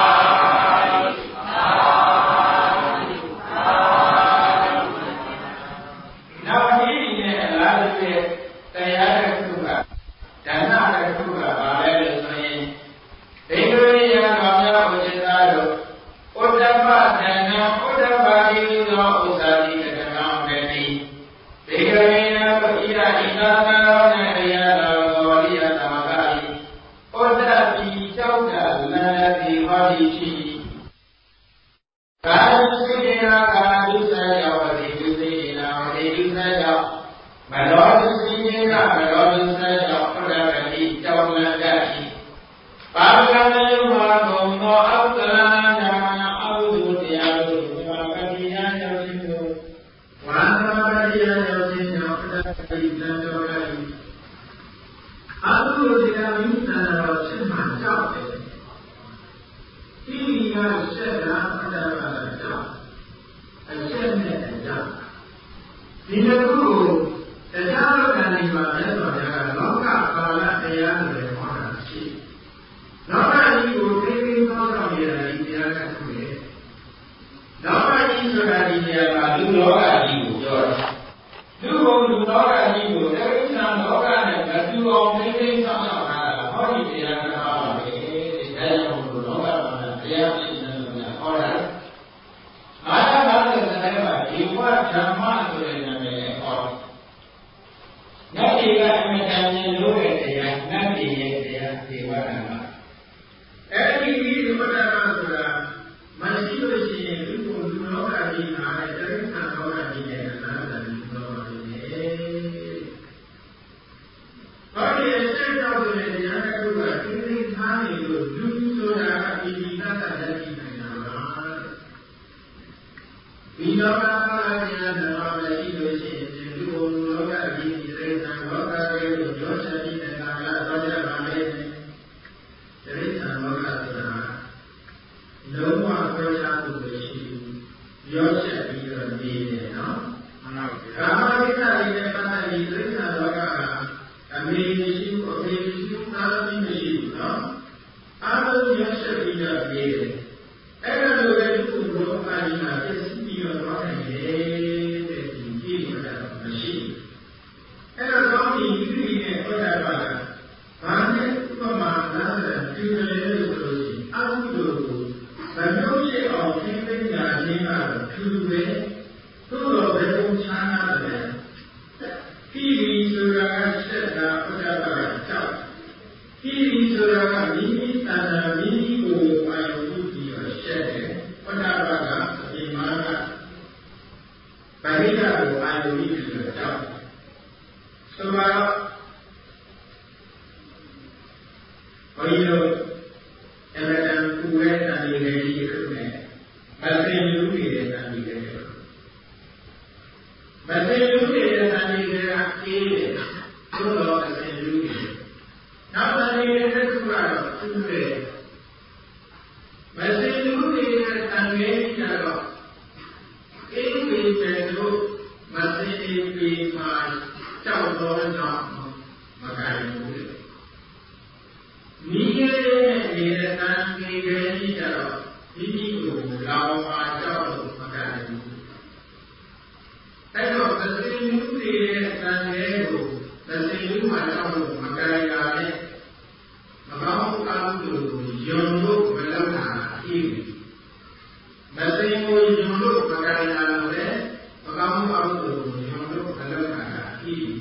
နောက်ဟိရိနဲ့အလားတူတဲ့တရားတစ်ခုကဒါနတစ်ခုကဘာလဲလို့ဆိုရင်ဒေဝရိယတော်များဥစ္စသာတို့ဥဒ္ဓပဒါနဥဒ္ဓပါတိသောဥစ္စာတိတကံဝေတိဒေဝရိယတို့ဣဒဣသာနာရောနဲ့အရိယတော်ဝရိယသမဂ္ဂဤဥဒ္ဓပိကြောက်တာလန္တိဟောတိရှိကာယစိတ္တနာကာဒုစရဝတိဒုစိတနာဝတိဒုစရမနောဒုစိတနာမနောဒုစရဥဒ္ဓပိကြောက်လန္တိပါဠိတော်ယုမှာဘုံသောအက္ခရဏဓမ္မအဘုဒ္ဓတရားတို့သမပတိယရောက်ခြင်းတို့ဝါသမပတိယရောက်ခြင်းကြောင့်အတ္တပိတံတော်ရည်အဘုဒ္ဓတရားမိသံတော်ဖြစ်မှကြောက်တယ်ဒီကဆက်တာအတ္တကကြောက်အဆက်နဲ့ကြောက်ဒီလိုကိုတရားတော်ကံဒီမှာမြတ်စွာဘုရားကလောကပါဠိတရားတွေဟောတာရှိနောကကြီးကိုသိသိသောဆောင်ရတဲ့ဒီတရားကခုလေနောကကြီးဆိုတာဒီတရားကလူလောကကြီးကိုပြောတာလူဘုံလူလောကကြီးကိုတိရိစ္ဆာန်လောကနဲ့မတူအောင်သိသိဆောင်ဆောင်တာဟောဒီတရားကပါပဲဒါကြောင့်လူလောကမှာတရားဖြစ်နေလို့များဟောတာအာရမဏေသတဲ့မှာဒီဝဓမ္မဆိုတဲ့နာမည်နဲ့ဟောအဲဒီဒီဘုရားဆိုတာမရှိလို့ရှိရင်ဒီကိုလူလောကကြီးမှာတရိစ္ဆာန်လောကကြီးနဲ့အနာဂတ်ကြီးလောကကြီးနဲ့ဘာလို့စိတ်ကြောက်တဲ့တရားထုကသိသိထားနေလို့လူဆိုတာကဒီဒီတတ်တတ်လက်ရှိနေတာပါဒီလောကမှာတရားတော်လည်းရှိလို့ရှိရင်ဒီကိုလောကကြီးဒီတရိစ္ဆာန်လောကကြီးကိုရောချပြီးနေတာကတော့ကြပါလိမ့်မယ်တရိစ္ဆာန်လောကဆိုတာလုံးဝဆွဲချဖို့မရှိဘူးရောချက်ပြီးတော့နေတယ်နော်မှန်ပါဗျာကာမကိစ္စတွေနဲ့ပတ်သက်ပြီးသိက္ခာလောကကအမေမရှိဘူးအဖေမရှိဘူးသားသမီးမရှိဘူးနော်အားလုံးရောချက်ပြီးတော့နေတယ်အဲ့ဒါလိုပဲဒီလိုလောကကြီးမှာပြည့်စုံပြီးတော့သွားနိုင်တယ်တဲ့ဒီကြည့်ရတာမရှိအဲ့တော့ကောင်းပြီဒီလိုနဲ့ဟောတာပါလားဘာနဲ့ဥပမာလားတဲ့ဒီလိုလေလို့ဆိုလို့ရှိရင်အကုသိုလ်ကိုဘယ်လိုဖြစ်အောင်သိသိညာခြင်းကတော့သူပဲသို့တော်ဘယ်ပုံချမ်းသာတယ်ခိရိဆိုတာကဆက်တာဘုရားကကြောက်ခိရိဆိုတာကမိမိတဏ္ဍာမိမိကိုအာယုပြုပြီးတော့ရှက်တယ်ဘုရားကအပြင်းမာကဗိဓိကကိုအာယုပြုပြီးတော့ကြောက်ဆိုတော့ဘုရားအလကံကူရဲတန်လေးလေးကြီးခုနဲ့မသိလူနေတဲ့တန်လေးလေးမသိလူနေတဲ့တန်လေးလေးကအေးတယ်သို့တော့အသိလူတွေနောက်တန်လေးလေးတစ်ခုကတော့သူ့ရဲ့မသိလူနေတဲ့တန်လေးကြီးကတော့အေးပြီပဲလို့မသိပြီမှာကြောက်တော့ကြောင့်မကိုင်ဘူးမိရဲ့နေတဲ့တန်ကြီးတွေကြီးကြတော့မိမိကိုလောင်ပါကြောက်လို့မကန်ဘူး။အဲတော့သတိမှုတွေရဲ့တန်ကြီးကိုသတိမှုမှကြောက်လို့မကန်ရတဲ့မကောင်းအမှုတွေကိုယုံလို့မလုပ်တာအဖြစ်။မသိကိုယုံလို့မကန်ရလို့လေမကောင်းအမှုတွေကိုယုံလို့မလုပ်တာအဖြစ်။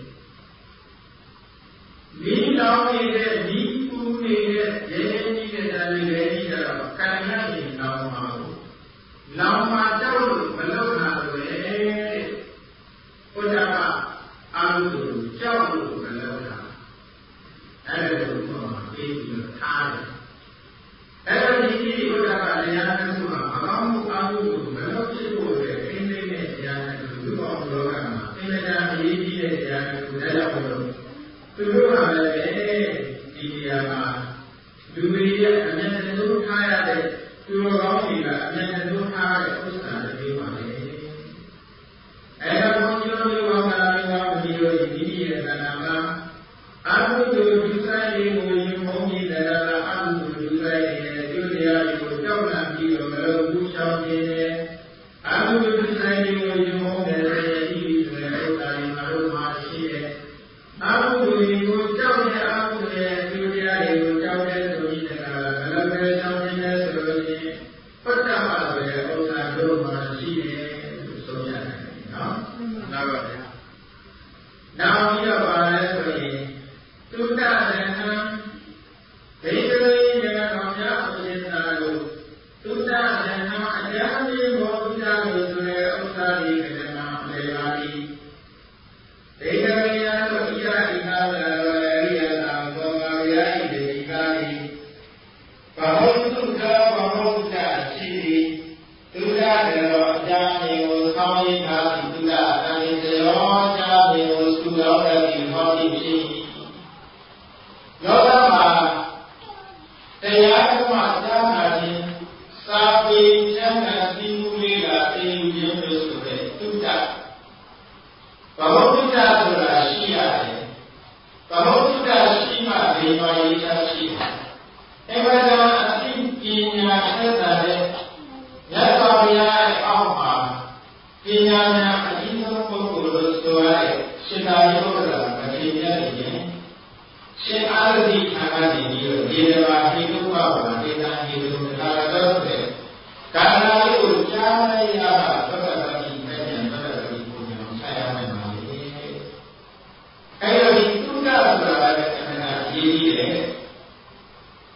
မိလောင်နေတဲ့ဒီနေတဲ့ရဲရဲကြီးတဲ့တန်လေးလေးကြီးတော့ကံရရင်လောင်ပါဘူးလောင်ပါကြောက်လို့မလုပ်တာလို့လေဘုရားကအာရုံကိုကြောက်လို့မလုပ်တာအဲ့ဒါကိုဘုရားပြေးပြီးတော့ထားတယ်အဲ့တော့ဒီကြီးဘုရားကတရားနဲ့ဆိုတာအကောင်းမှုအာရုံကိုမလုပ်ဖြစ်ဖို့လေအင်းလေးနဲ့တရားနဲ့လူပေါင်းလောကမှာအင်းတရားအရေးကြီးတဲ့တရားကိုတရားရောက်လို့သူတို့ကလည်းဒီနေရာမှာလူတွေရဲ့အမျက်နှာထားရတဲ့သူတော်ကောင်းတွေကအမျက်နှာထားတဲ့ဥစ္စာတွေပါလေအဲဒါကိုကျွန်တော်တို့ဘာသာရေးကမဒီလိုဒီဒီရဲ့သဏ္ဍာန်မှာအာဟုတုဒုစရိုက်ကိုယုံမုန်းနေတဲ့အာဟုတုဒုစရိုက်ရဲ့ကျိုးတရားတွေကိုကြောက်လန့်ပြီးတော့မလုပ်ဘူးရှောင်နေတယ်အာဟုတုဒုစရိုက်ကိုယုံမုန်းတဲ့ဒီဒီဆိုတဲ့ဥစ္စာတွေမှာတို့မှာရှိတယ်အာဟုတုကိုကြောက်တဲ့အာဟုရဲ့ကျိုးတရားတွေကိုကြောက်တဲ့ဆိုပြီးတဲ့ကမလုပ်တဲ့ရှောင်နေတဲ့ဆိုလို့ရှိရင်ပတ္တမဆိုတဲ့ဥစ္စာတို့မှာရှိတယ်လို့ဆိုရတယ်နော်နောက်ပါဗျာနောက်ပြီးတော့ပါလဲဆိုရင်သုတ္တရဏံဒိဋ္ဌိဉာဏ်တော်များအပြင်သာကိုသုတ္တရဏံအကြံဉာဏ်ဘောဓိတာလို့ဆိုတဲ့ဥစ္စာတွေကလည်းမလဲပါဘူးဒိဋ္ဌိဉာဏ်တို့ဣယဣကာလရောအရိယသာဘောဂါယဣတိကာလိဘဟုသုတ္တဘဟုတ္တရှိသည်သုတ္တရောအကြံဉာဏ်ကိုဆောင်းရင်းထားသည်သုတ္တတန်တေရောအကြံဉာဏ်ကိုသုရောတတိဟောသည်ရှိလောကမှာတရားဓမ္မကြားနာခြင်းစာပေကျမ်းဂန်သိမှုလေးကသိယူခြင်းလို့ဆိုတဲ့သုတ္တဘဝသုတ္တဆိုတာရှိရတယ်ဘဝသုတ္တရှိမှဒီမှာရေးချရှိတယ်အဲဒါကြောင့်အသိပညာသက်သာတဲ့မြတ်စွာဘုရားရဲ့အောက်မှာပညာများအကြီးဆုံးပုဂ္ဂိုလ်လို့ဆိုရတဲ့ရှင်သာရိပုတ္တရာမထေရရဲ့ရှင်အာရတိခါကနေပြီးတော့ဒီတဘာဟိတုပ္ပဝါဒေတာဟိတုဒါရတော့တဲ့ကာလလေးကိုကြားလိုက်ရတာဘုရားသခင်နဲ့ဉာဏ်ဘုရားသခင်ကိုဉာဏ်ဆက်ရမယ်ပါလေအဲဒါဒီသုတ္တဆိုတာလည်းအမှန်တရားရေးကြီးတယ်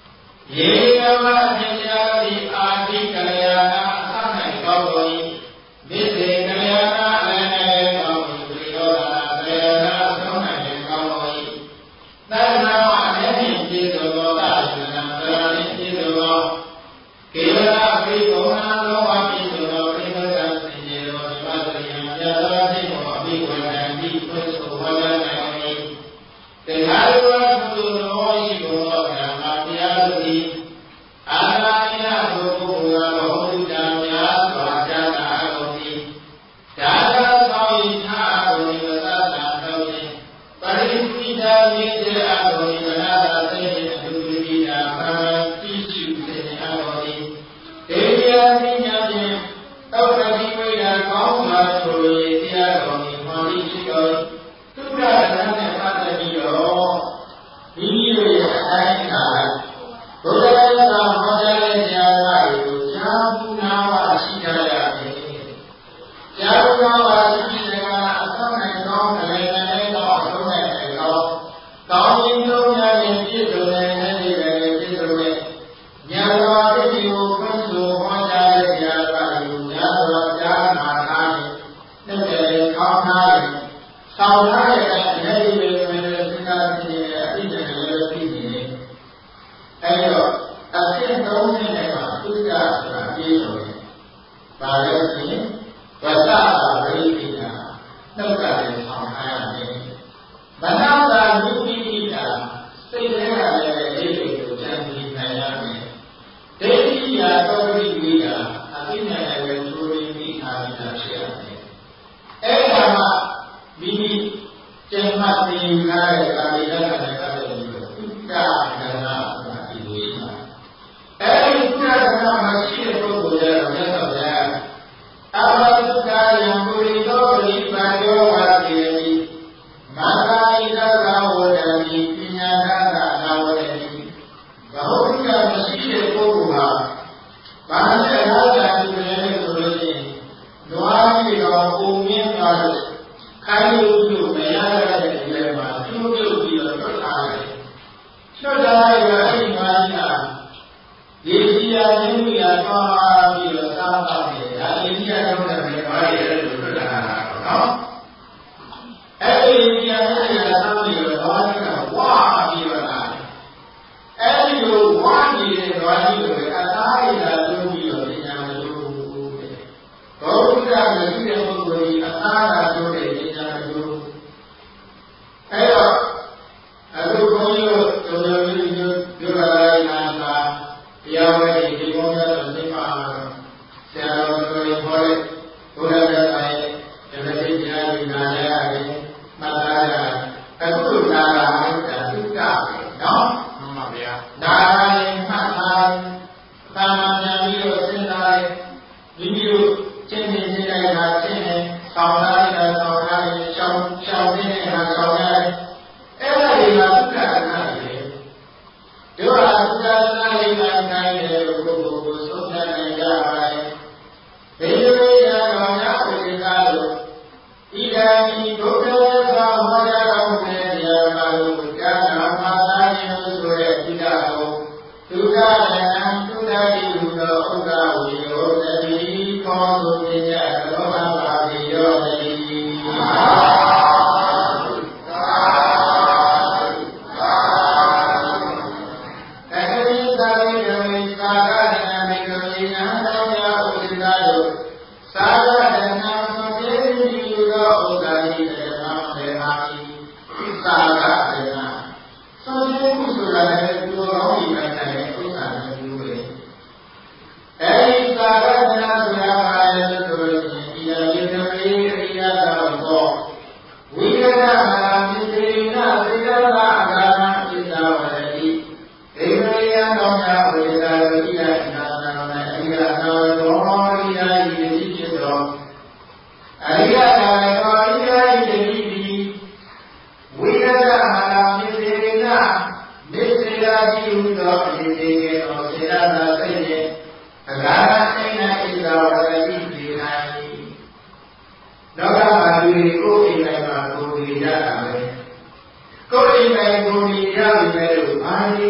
Go in by Gumi Yavi, I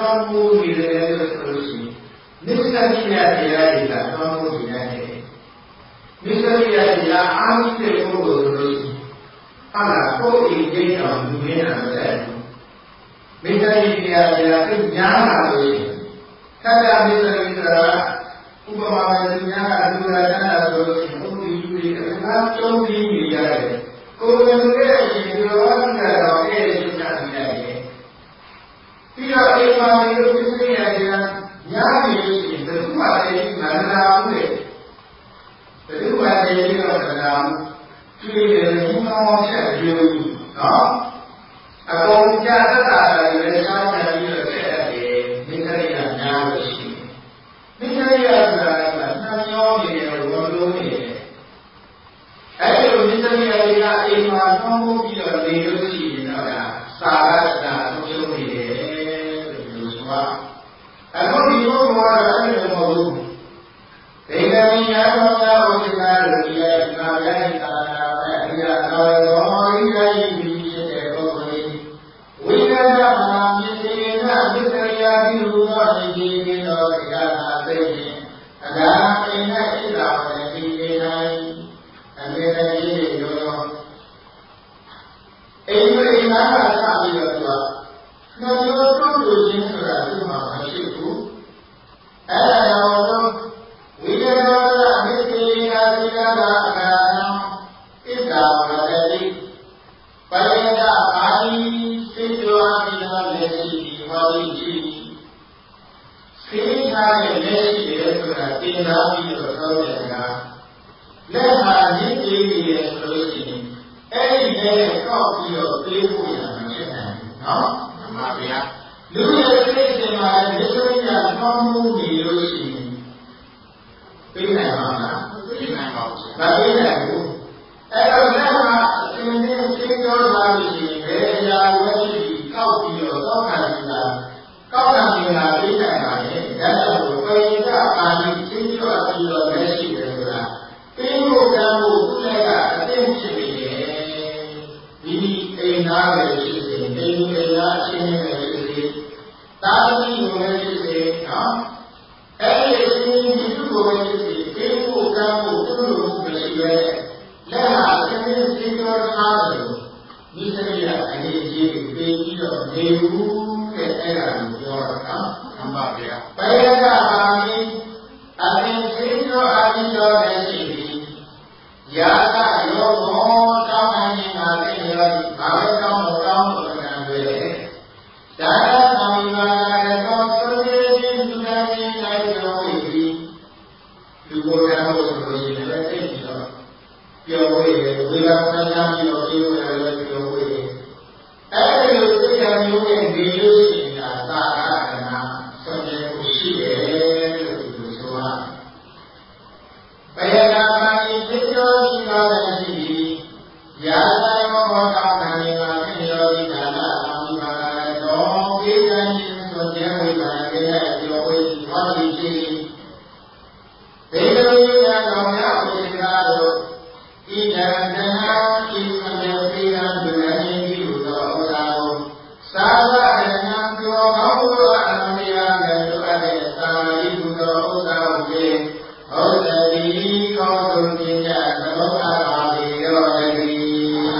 တော်မူနေတယ်လို့ဆိုလို့ရှိရင်နိစ္စတိယတရားတွေကတော်မူနေတယ်နိစ္စတိယတရားအားကြီးတဲ့ပုဂ္ဂိုလ်ဆိုလို့ရှိရင်ဟာလားကိုယ်အိမ်ကျိတော်လူရင်းတာမတဲ့ဘူးနိစ္စတိယတရားကညားလာလို့ရှိရင်သတ္တနိစ္စတိဆိုတာဥပမာနဲ့ညားကလူရတတ်ဆိုလို့ရှိရင်ဘုရားလူတွေကလည်းကျုံးပြီးနေရတယ်ကိုယ်ဝင်ရဲ့အရှင်ဘုရားကတော့အဲ့ဒီရှုတာနေရတယ်ပြီးတော့အိမ်မှာနေလို့ပြည့်စုံရတယ်ညားနေလို့ရှိရင်ဘယ်သူမှလည်းမနာဘူးလေဘယ်သူမှလည်းတော့မနာဘူးသူတွေလည်းဘုံကောင်းချက်ပြောဘူးနော်အကုန်ကြတတ်တာလည်းရှားကြပြီးတော့ဆက်ရတယ်မိစ္ဆရိယညားလို့ရှိရင်မိစ္ဆရိယဆိုတာကနှမျောနေတယ်ဝလုံးနေတယ်အဲ့ဒီလိုမိစ္ဆရိယတွေကအိမ်မှာသုံးဖို့ပြီးတော့နေလို့ရှိရင်တော့သာရတာအဆုံးနေတယ်လို့ဆိုတာအခုဒီဘုရားကအဲ့လိုမဟုတ်ဘူးဒေဂမိညာတော်သာဝိသနာလူရဲ့နာယိတာနာပဲအရာတော်တော်ဤရဲ့ဒီဖြစ်တဲ့ပုဂ္ဂိုလ်ဝိညာဏမှာမြင်စေနာမစ္စရိယာဒီလိုသောအကြည့်ပြီးတော့တရားနာသိရင်အဒါအိမ်နဲ့ဣဒ္ဓဝေဒီနေနိုင်အမေတည်းကြီးရောအိမ်နဲ့အိမ်သားကစပြီးတော့သူကနှမျိုးတုတ်လို့ခြင်းဆိုတာသူ့မှာမရှိဘူးအဲ့ဒါကြောင့်ဝိညာဏတော်အမိသေကာသီလဘာအခါနံဣဒ္ဓဝေဒီပရိယဒအာယိစေတောအမိနာလက်ရှိဒီဟောဒီကြည့်စေထားတဲ့လက်ရှိတယ်ဆိုတာတင်စားပြီးတော့ပြောတယ်ကလက်ဟာရင်းကြည့်ရဆိုလို့ရှိရင်အဲ့ဒီလက်ကောက်ပြီးတော့ပြေးဖို့ရမှာဖြစ်တယ်နော်မှန်ပါဗျာလူရဲ့စိတ်ရှင်မှာလည်းဒီလိုညာကောင်းမှုနေလို့ရှိရင်ပြေးနိုင်ပါမလားပြေးနိုင်ပါဘူးမပြေးနိုင်ဘူးအဲ့တော့လက်ဟာအရှင်သင်ရှင်းပြောထားလို့ရှိရင်ဘယ်အရာဝဲရှိကောက်ပြီးတော့တောက်ခံနေတာကောက်ခံနေတာပြေးနိုင်ပါလေဒါကြောင့်ပရိသအာနိရှင်းပြောပြီးတော့လက်ရှိတယ်ဆိုတာပြေးဖို့ကံဖို့သူ့လက်ကအသိဖြစ်နေတယ်ဒီအိမ်သားပဲဖြစ်စေအိမ်အိမ်သားအချင်းပဲဖြစ်စေသာသမီကိုလည်းဖြစ်စေနော်အဲ့ဒီအချင်းဒီသူ့ကိုပဲဖြစ်စေပြေးဖို့ကံဖို့သူ့လိုမရှိပဲလက်ဟာအချင်းချင်းရှင်းပြောထားတယ်ဒီစရိယာအနေကြီးပြေးပြီးတော့နေဘူးတဲ့အဲ့ဒါကိုပြောတာနော်မှန်ပါဗျာပယကအာမိအရင်ရှင်းပြောအာမိတော်လည်းရှိပြီယာကယောဘောတောင်းနိုင်နေတာသိရောဒီဘာပဲတောင်းလို့တောင်းလို့ကံတွေလေဒါကသံဃာရောသုတိခြင်းသူနာခြင်းနိုင်တော်ပြီလူကိုယ်တော်ကိုဆိုလို့ရှိရင်လည်းသိပြီးတော့ပြောဝေးတယ်ဝေဒနာညာပြီးတော့ပြောရတယ်ပြောဝေးတယ်အဲ့ဒီလိုသိရမျိုးနဲ့ဒီလိုရှိနေတာသာရကနာဆွေးနွေးဖို့ရှိတယ်လို့ဒီလိုဆိုတာပယနာမယိသိတော်ရှိတာလည်းရှိပြီးယာသာယောဘောတောင်းခံနေတာဖြစ်ရောဒီဒါနအာမိမာတော်ပြေးခြင်းဆိုတဲ့ဝိပါဒရဲ့ပြောဝေးဟောဒီရှိဒေဝိယတော်များဝိသနာတို့ဣဒံတနာဣမမေပိယံဒုရဟိတိဟုသောဩဇာကိုသာဝရဏံပြောကောင်းသောအနန္တရာကတို့အပ်တဲ့သာရိပုတ္တရာဥစ္စာကိုဖြင့်ဟုတ်တိကောင်းဆုံးပညာသောအပ်ပါလေရောတည်း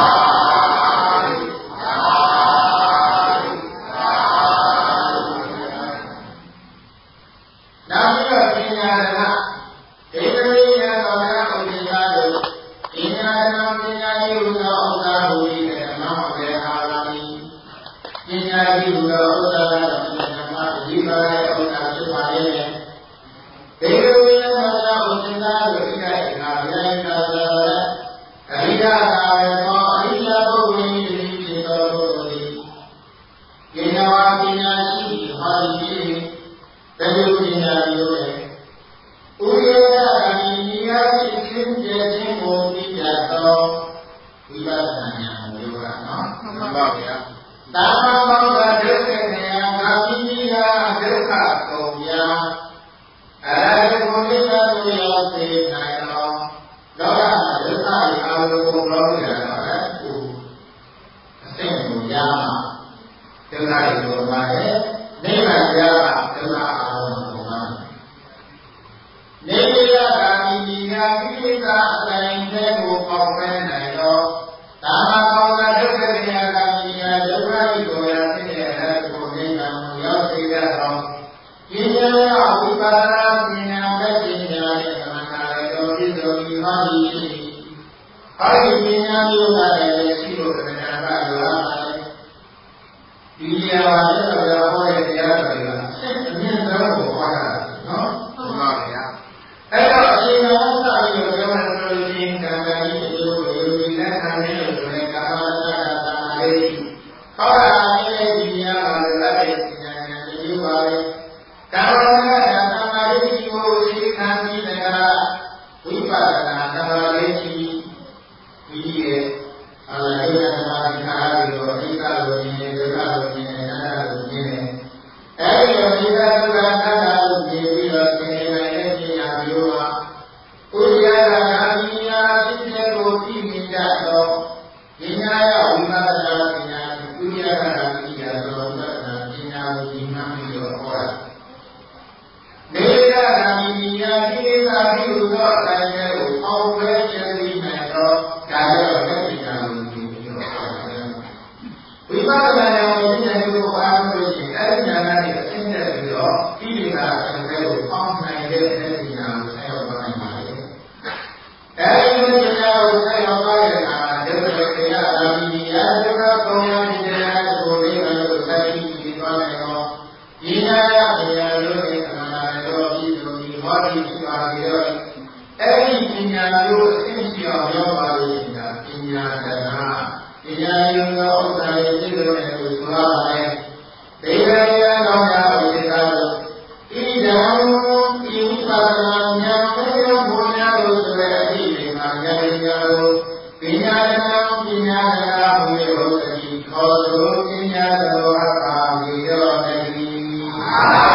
နောက်ပြီးတော့ပညာရဏဒေဝိယတော်များဥပ္ပစာတို့ပညာရဏပညာရှိဟုသောဥစ္စာဟူ၏ဓမ္မဘေဟာလာမိပညာရှိဟုသောဥစ္စာတော်ဓမ္မဒီပါရဲ့ဥစ္စာဖြစ်ပါလေဒေဝိယတော်များဥပ္ပစာတို့ဣဒိနာဗျာကာသအရိယသာဝေသောအရိယပုဂ္ဂိုလ်၏ဖြစ်သောပုဂ္ဂိုလ်သည်ပညာဝပညာရှိဟောသည်တတိပညာမျိုးနဲ့ဥရိယအမိညာရှိခြင်းကျခြင်းကိုသိတတ်သောဝိပဿနာဉာဏ်မျိုးကနော်မှန်ပါဗျာသာမမောကဒုက္ခနေယကာမိညာဒုက္ခကုန်ရာအရဟတကိုနိစ္စကိုရောက်စေနိုင်သောလောကဒုက္ခအာလုံးကိုလောကရတော့လေသူအစိမ့်ကိုရမှာဒုက္ခကိုပါလေနိဗ္ဗပါဒနာပညာမဲ့ပညာရဲ့သမဏရေတော်ပြည့်စုံပြီးမှရှိ။အဲဒီပညာမျိုးကလည်းရှိလို့ခဏခဏလိုအပ်ပါတယ်။ဒီနေရာမှာလည်းတော့ဟောတဲ့တရားတော်တွေကအမြင့်ဆုံးကိုဟောတာနော်။ဟုတ်ပါဗျာ။အဲ့တော့အရှင်သာသနာ့ရေးကိုပြောမှဆိုရင်ကံကံကြီးအကျိုးကိုဒီလက်ခံနေလို့ဆိုရင်ကာမသက္ကတာလေးဟောတာလည်းဒီနေရာမှာလည်းအဲ့ဒီပညာဉာဏ်တွေပါပဲ။ကာမသက္ကတာသမာဓိကိုရှိခံပြီးတဲ့ကဝိပဿနာသမာဓိဒီရဲ့အလဟိယသမာဓိခါပြီးတော့အိကလိုခြင်းနဲ့ဒုက္ခလိုခြင်းနဲ့အနတ္တလိုခြင်းနဲ့အဲဒီလိုအိကဒုက္ခအနတ္တလိုခြင်းပြီးတော့သင်္ကေတရဲ့ပညာမျိုးဟာဥဒယကနာပညာဖြစ်တဲ့ကိုသိမြင်ကြတော့ပညာရဝိပဿနာပညာဥဒယကနာပညာသောဝိပဿနာပညာကိုဒီမှာပြီးတော့ဟောတာနေရကနာပညာဒီသာပြီးတော့အတိုင်းကိုအောင်ပွဲခြင်းပြီးနိုင်တော့ဒါရောလက်ပညာကိုကြည့်ပြီးတော့ဝိပဿနာဉာဏ်ကိုသိတဲ့ကိုအားလို့ရှိရင်အဲဒီဉာဏ်နဲ့အရှင်းတဲ့ပြီးတော့ဒီဒီကအစဉ်တွေကိုပေါင်းနိုင်တဲ့လက်ပညာကိုဆက်ရောက်သွားနိုင်ပါလေ။အဲဒီလက်ပညာကိုဆက်ရောက်သွားတဲ့အခါမှာဒီလိုတရားအာမီယာဒုက္ခပုံရတဲ့တရားကိုလေးပါလို့ဆက်ပြီးပြီးသွားနိုင်တော့ဒီဉာဏ်ရပညာလို့ဒီအမှန်တရားတော်ပြီးလို့ဒီဟောဒီဖြစ်ပါလေတော့အဲဒီပညာမျိုးအသိရှိအောင်ရောက်ပါလို့ရှိရင်ပညာတရားပညာယုံသောဥစ္စာရဲ့သိလို့နဲ့ကိုဆိုရပါတယ်။ဒေဝရယကောင်းရာဝိသကလို့ဤဓမ္မဤဝိပဿနာဉာဏ်နဲ့ဘုရားလို့ဆိုတဲ့အသည့်ဒီမှာဉာဏ်ဉာဏ်ကိုပညာတရားပညာတရားဘုရားဟုတ်သည်ခေါ်လို့ပညာတော်အပါဝေရောတည်း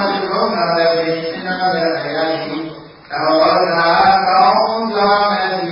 သာကောင်းစွာနဲ့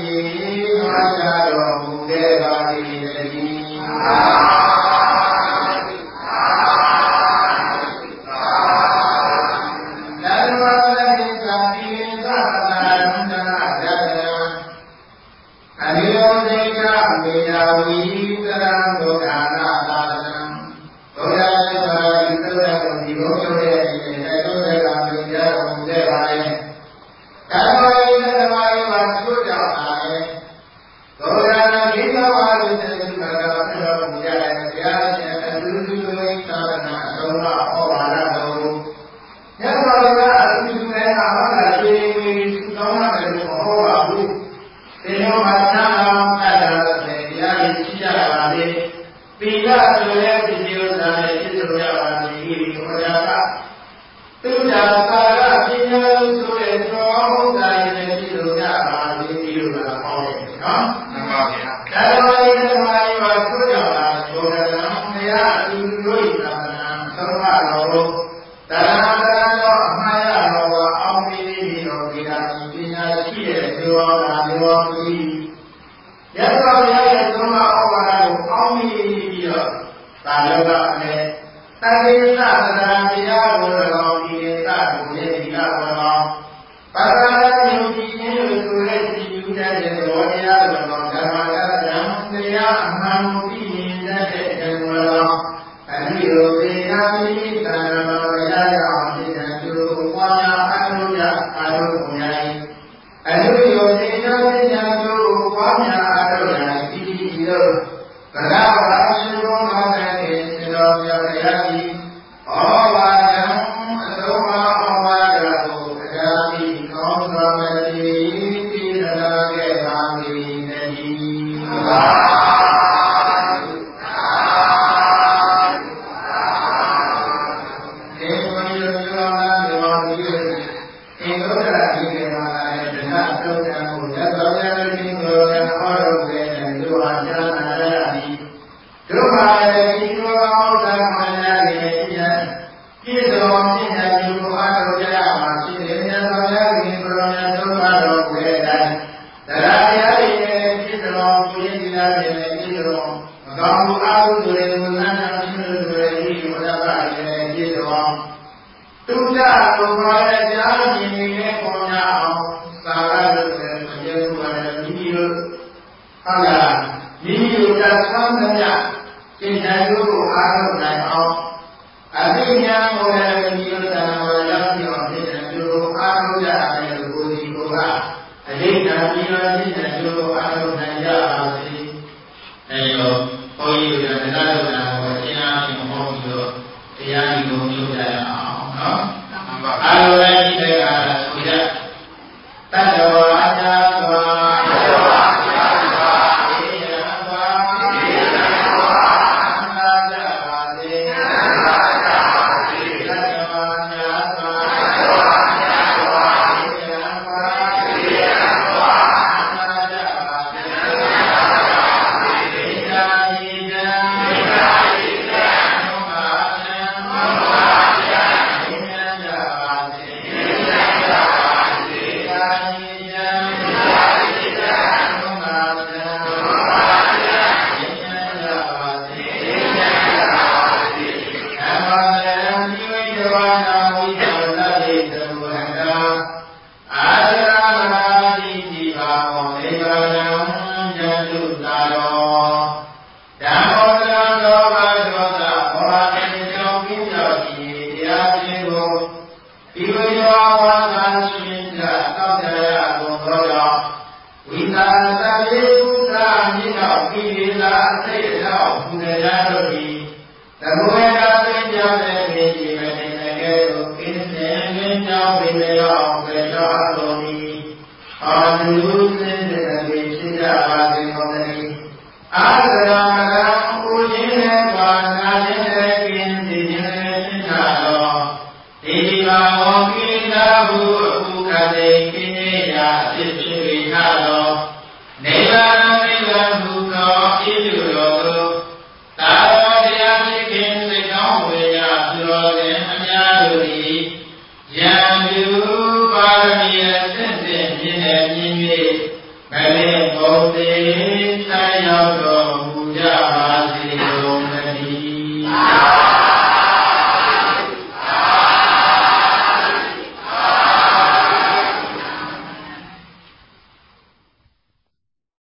မေယာဝီသရံဒုက္ခနာသာသနံဘုရားရှင်သာရိပုတ္တရာကိုဒီဘုရားရဲ့ဒီနဲ့တုံးတဲ့ကံကိုကြားတော်မူခဲ့ပါရဲ့။ကာမဝိသဓမ္မယမှာသို့ကြောင့်အားလည်းဘုရားနာမိဘဝရည်တဲ့သူကတော်မူကြတဲ့ဘုရားရှင်အတူတူဝိသာသနာအလုံးစုံဟောပါတော်မြတ်စွာဘုရားအတူတူနဲ့အာမနာရှိပြီးသုတောင်းရတယ်လို့ဟောပါဘူး။ဒီလိုမှချမ်းသာအပ်တာတဲ့တရားရည်ရှိကြပါလေ။ပိဋကဆိုတဲ့ဒီဥစ္စာနဲ့ပြည့်စုံကြပါစေ။ဒီဘုရားကသူညာသာရပညာလို့ဆိုတဲ့သောဥစ္စာရဲ့ပြည့်စုံကြပါစေဒီလိုကဟောတယ်နော်။မှန်ပါဗျာ။ဒါတော်ရဲ့ဓမ္မရေးမှာဆိုကြတာဘုရားကဘုရားအတူတူလို့သာသနာသုံးပါတော်တရဏတရသောအမှားရတော်အောင်မီပြီးတော်ဒီကပညာရှိတဲ့ဇေဝနာဇေဝမီရသော်ရဲ့သုံးပါဩဝါဒကိုအောင်မီပြီးတော့သာလောကအနဲ့တတိယသဒ္ဒါတရားကိုတော်ဒီသကိုရဲ့ဒီကတော်ပါရမယုံကြည်ခြင်းလို့ဆိုတဲ့ဒီယူတဲ့တော်တရားတော်ဓမ္မကဓမ္မတရားအမှန်ကိုသိမြင်တဲ့အကျဉ်းတော်အနိရောဓေယမိသံဃာရရအောင်ဒီကံကျိုးပွားများအထုရအာရုံကိုရိုင်းအနိရောဓေယမိသံကျိုးပွားများအထုရဒီဒီရောကရာဝါရှိဘောနာတဲ့စေတော်မြတ်တရားကြီးဩဝါဒံအသောမဩဝါဒကိုတရားပြီးကောင်းစွာမတိတိရခဲ့ပါမည်တည်းမလေးဘုံသေးဆက်ရောက်တော်မူကြပါ